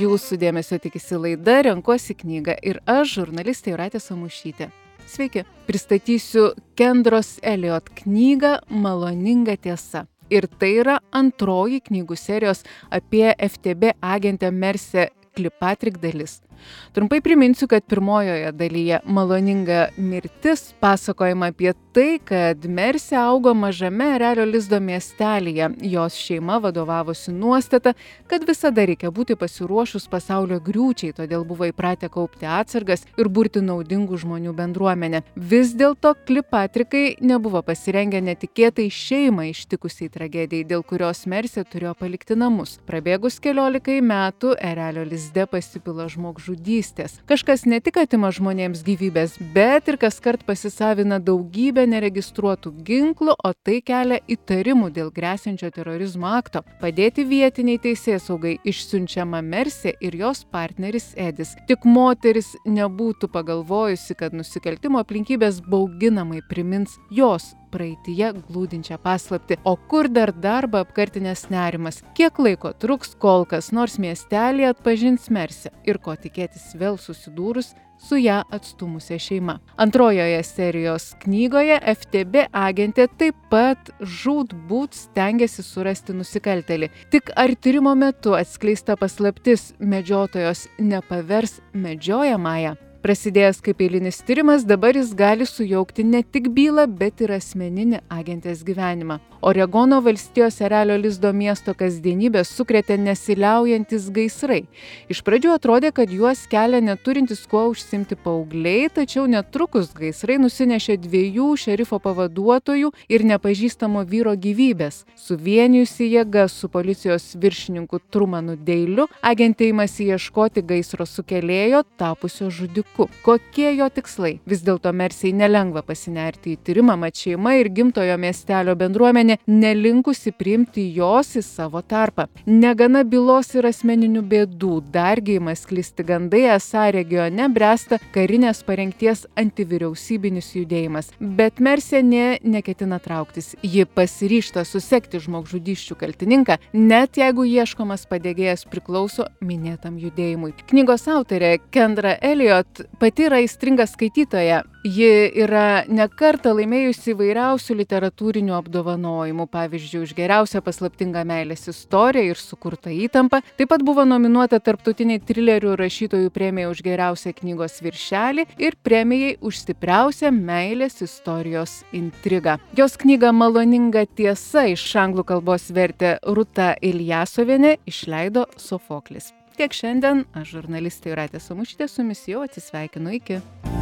Jūsų dėmesio tikisi laida Renkuosi knygą ir aš, žurnalistė Jūratė Samušytė. Sveiki, pristatysiu Kendros Elliot knygą Maloninga tiesa. Ir tai yra antroji knygų serijos apie FTB agentę Mersę Kilpatrick dalis. Trumpai priminsiu, kad pirmojoje dalyje Maloninga mirtis pasakojama apie tai, kad Mersė augo mažame erelio lizdo miestelyje. Jos šeima vadovavosi nuostata, kad visada reikia būti pasiruošus pasaulio griūčiai, todėl buvo įpratę kaupti atsargas ir burti naudingų žmonių bendruomenę. Vis dėlto Kilpatrickai nebuvo pasirengę netikėtai šeimą ištikusiai tragedijai, dėl kurios Mersė turėjo palikti namus. Prabėgus 14 metų erelio lizde pasipila žmogžudystės. Kažkas ne tik atima žmonėms gyvybės, bet ir kaskart pasisavina daugybę neregistruotų ginklų, o tai kelia įtarimų dėl gresiančio terorizmo akto. Padėti vietiniai teisėsaugai išsiunčiama Mersė ir jos partneris Edis. Tik moteris nebūtų pagalvojusi, kad nusikaltimo aplinkybės bauginamai primins jos praeityje glūdinčią paslaptį. O kur dar darbą apkartinęs nerimas? Kiek laiko truks, kol kas nors miestelėje atpažins Mersę ir ko tikėtis vėl susidūrus su ją atstumusia šeima. Antrojoje serijos knygoje FTB agentė taip pat žūtbūt stengiasi surasti nusikaltėlį. Tik ar tyrimo metu atskleista paslaptis medžiotojos nepavers medžiojamąją? Prasidėjęs kaip eilinis tyrimas, dabar jis gali sujaukti ne tik bylą, bet ir asmeninį agentės gyvenimą. Oregono valstijos erelio lizdo miesto kasdienybę sukrėtė nesiliaujantis gaisrai. Iš pradžių atrodė, kad juos kelia neturintis kuo užsimti paaugliai, tačiau netrukus gaisrai nusinešė 2 šerifo pavaduotojų ir nepažįstamo vyro gyvybės. Suvienijusi jėga su policijos viršininku Trumanu Deiliu, agentė imasi ieškoti gaisro sukėlėjo, tapusio žudiku. Kokie jo tikslai? Vis dėlto Mersei nelengva pasinerti į tyrimą, mat šeima ir gimtojo miestelio bendruomenė nelinkusi priimti jos į savo tarpą. Negana bylos ir asmeninių bėdų, dargi ima sklisti gandai, esą regione bręsta karinės parengties antivyriausybinis judėjimas. Bet Mersė neketina trauktis. Ji pasiryžta susekti žmogžudysčių kaltininką, net jeigu ieškomas padegėjas priklauso minėtam judėjimui. Knygos autorė Kendra Elliot pati yra aistringa skaitytoja. Ji yra ne kartą laimėjusi įvairiausių literatūrinių apdovanojimų, pavyzdžiui, už geriausią paslaptingą meilės istoriją ir sukurtą įtampą. Taip pat buvo nominuota tarptautiniai trilerių rašytojų premijai už geriausią knygos viršelį ir premijai už stipriausią meilės istorijos intrigą. Jos knygą Maloninga tiesa iš anglų kalbos vertė Rūta Iljasovienė, išleido Sofoklis. Tiek šiandien, aš žurnalistė Jūratė Samušytė su jumis jau atsisveikinu, iki.